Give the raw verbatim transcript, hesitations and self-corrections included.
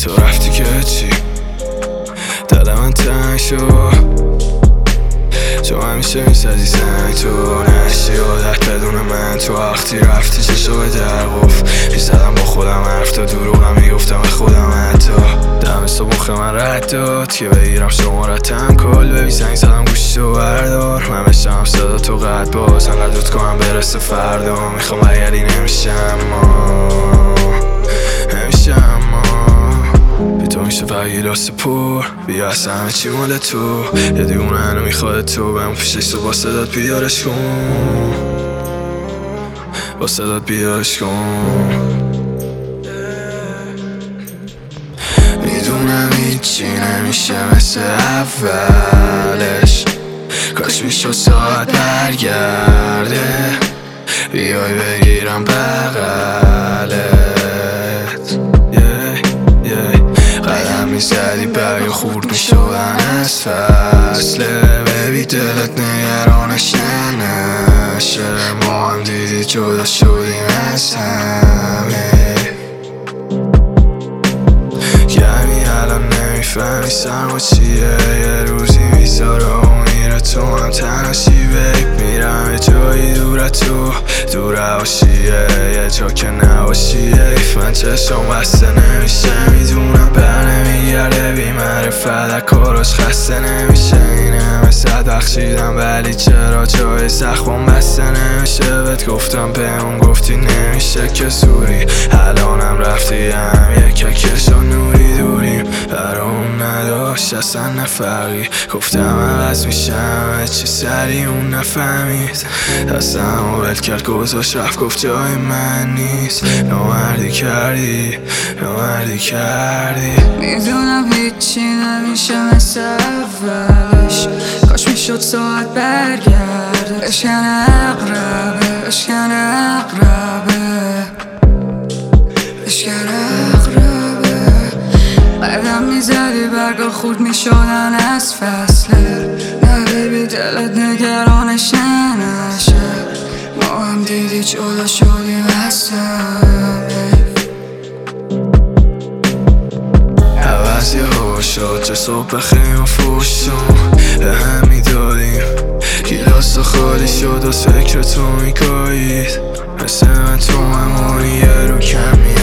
تو رفتی که چی دل من تنگ شد، تو همیشه میسازی سنگ تو نشتی عادت بدون من. تو وقتی رفتی چشو به در گفت میزدم با خودم حرف تا دروغم میگفتم به خودم حتی دم صبح مخ من رد داد که بگیرم شمارتم کل ببی زنگ زدم گوشتو بردار من بشم صدا تو قد باز انقدر دود کنم برسه فردا میخوام بگردی نمیشه اما نمیشه اما بی تو میشه فقط گیلاس پر بیا اصلا همه چی مال تو یه دیونه هنو میخواد تو بهم پیشش تو با صدات بیدارش کن با صدات بیدارش کن. میدونم هیچی نمیشه مثل اولش کاش میشد ساعت برگرده بیای بگیرم بغلت yeah, yeah. قدم میزدی برای خورد میشدن از فصله ببی دلت نگرانش نشه ما هم دیدی جدا شدیم از همه یعنی الان نمیفهمی سرما چیه یه روزی میذاره و میره تو هم تنهاشی بیب میرم یه جایی دوره تو دور هواشیه یه جا که نباشی ایف من چشم بسته نمیشه میدونم بر نمیگرده بی معرفت کاراش خسته نمیشه این همه صد بخشیدم ولی چرا جای زخم بسته نمیشه بهت گفتم به اون گفتی نمیشه که زوری الانم رفتی هم یکه کشا نوری دوریم برا اون نداشت اصلا نفرقی گفتم عوض میشم چی سری اون نفهمید دستم و ول کرد گذاشت رفت گفت جای من نیست نامردی کردی نامردی کردی میدونم هیچی نمیشه مثل اولش کاش میشد ساعت برگرده اشکن اقربه اشکن اقربه اشکن اقربه قدم میزدی برگا خورد میشدن از فصله نه بیبی دلت نگرانش نشه ما هم دیدی جدا شدیم از همه عوضی ها شد چه صبح خیمه فوشتون به هم میدادیم گیلاس خالی شد و فکر تو میگاهید مثل من تو همونی یه رو کمی